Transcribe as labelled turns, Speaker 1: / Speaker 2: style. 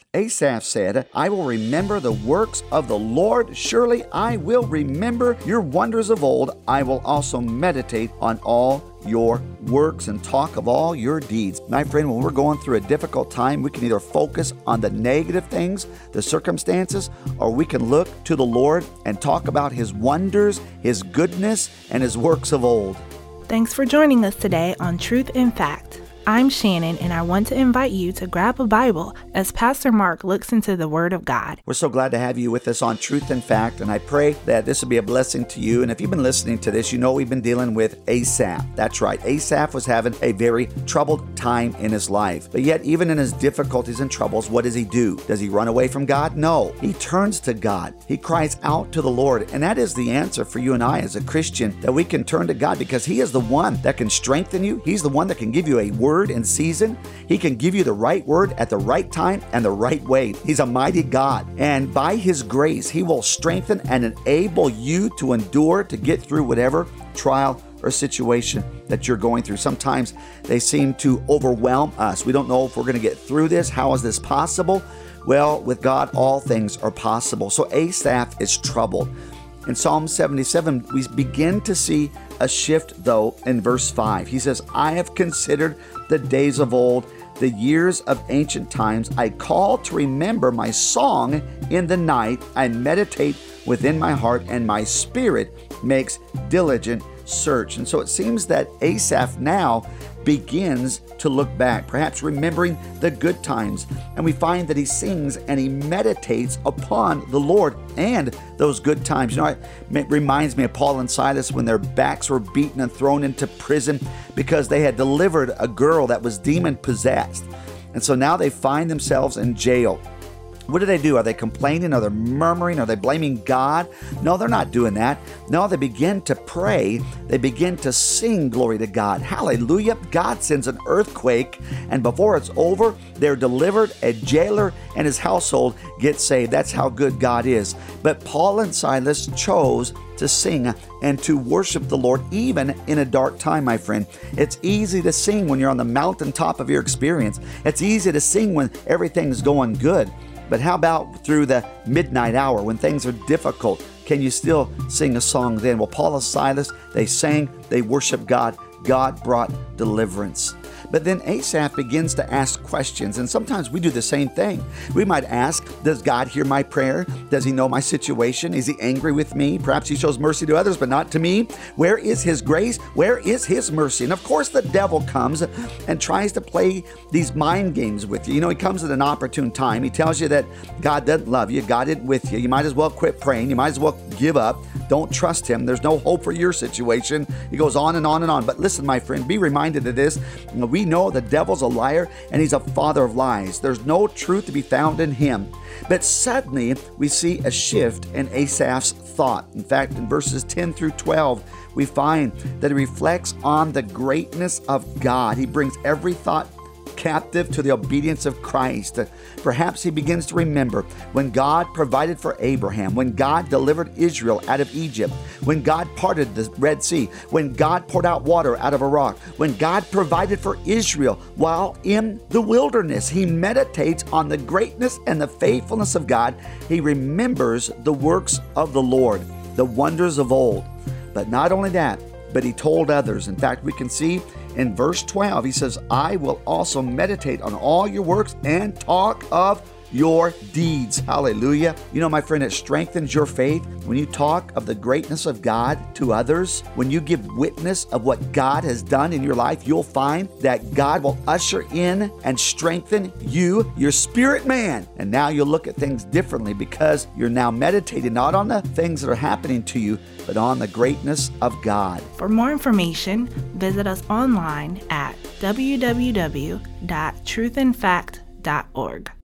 Speaker 1: Asaph said, I will remember the works of the Lord. Surely I will remember your wonders of old. I will also meditate on all your works and talk of all your deeds. My friend, when we're going through a difficult time, we can either focus on the negative things, the circumstances, or we can look to the Lord and talk about His wonders, His goodness, and His works of old.
Speaker 2: Thanks for joining us today on Truth in Fact. I'm Shannon, and I want to invite you to grab a Bible as Pastor Mark looks into the Word of God.
Speaker 1: We're so glad to have you with us on Truth and Fact, and I pray that this will be a blessing to you. And if you've been listening to this, you know we've been dealing with Asaph. That's right. Asaph was having a very troubled time in his life. But yet, even in his difficulties and troubles, what does he do? Does he run away from God? No. He turns to God. He cries out to the Lord. And that is the answer for you and I as a Christian, that we can turn to God because He is the one that can strengthen you. He's the one that can give you a word in season. He can give you the right word at the right time and the right way. He's a mighty God. And by His grace, He will strengthen and enable you to endure, to get through whatever trial or situation that you're going through. Sometimes they seem to overwhelm us. We don't know if we're going to get through this. How is this possible? Well, with God, all things are possible. So Asaph is troubled. In Psalm 77, we begin to see a shift, though, in verse 5. He says, I have considered the days of old, the years of ancient times. I call to remember my song in the night. I meditate within my heart, and my spirit makes diligent search. And so it seems that Asaph now begins to look back, perhaps remembering the good times. And we find that he sings and he meditates upon the Lord and those good times. You know, it reminds me of Paul and Silas when their backs were beaten and thrown into prison because they had delivered a girl that was demon possessed. And so now they find themselves in jail. What do? Are they complaining? Are they murmuring? Are they blaming God? No, they're not doing that. No, they begin to pray. They begin to sing glory to God. Hallelujah. God sends an earthquake, and before it's over, they're delivered. A jailer and his household get saved. That's how good God is. But Paul and Silas chose to sing and to worship the Lord even in a dark time, my friend. It's easy to sing when you're on the mountaintop of your experience. It's easy to sing when everything's going good. But how about through the midnight hour when things are difficult? Can you still sing a song then? Well, Paul and Silas, they sang, they worshiped God. God brought deliverance. But then Asaph begins to ask questions, and sometimes we do the same thing. We might ask, does God hear my prayer? Does He know my situation? Is He angry with me? Perhaps He shows mercy to others, but not to me. Where is His grace? Where is His mercy? And of course, the devil comes and tries to play these mind games with you. You know, he comes at an opportune time. He tells you that God doesn't love you. God isn't with you. You might as well quit praying. You might as well give up. Don't trust Him. There's no hope for your situation. He goes on and on and on. But listen, my friend, be reminded of this. We know the devil's a liar and he's a father of lies. There's no truth to be found in him. But suddenly we see a shift in Asaph's thought. In fact, in verses 10 through 12, we find that he reflects on the greatness of God. He brings every thought captive to the obedience of Christ. Perhaps he begins to remember when God provided for Abraham, when God delivered Israel out of Egypt, when God parted the Red Sea, when God poured out water out of a rock, when God provided for Israel while in the wilderness. He meditates on the greatness and the faithfulness of God. He remembers the works of the Lord, the wonders of old. But not only that, but he told others. In fact, we can see in verse 12, he says, I will also meditate on all your works and talk of your deeds. Hallelujah. You know, my friend, it strengthens your faith when you talk of the greatness of God to others. When you give witness of what God has done in your life, you'll find that God will usher in and strengthen you, your spirit man. And now you'll look at things differently because you're now meditating not on the things that are happening to you, but on the greatness of God.
Speaker 2: For more information, visit us online at www.truthandfact.org.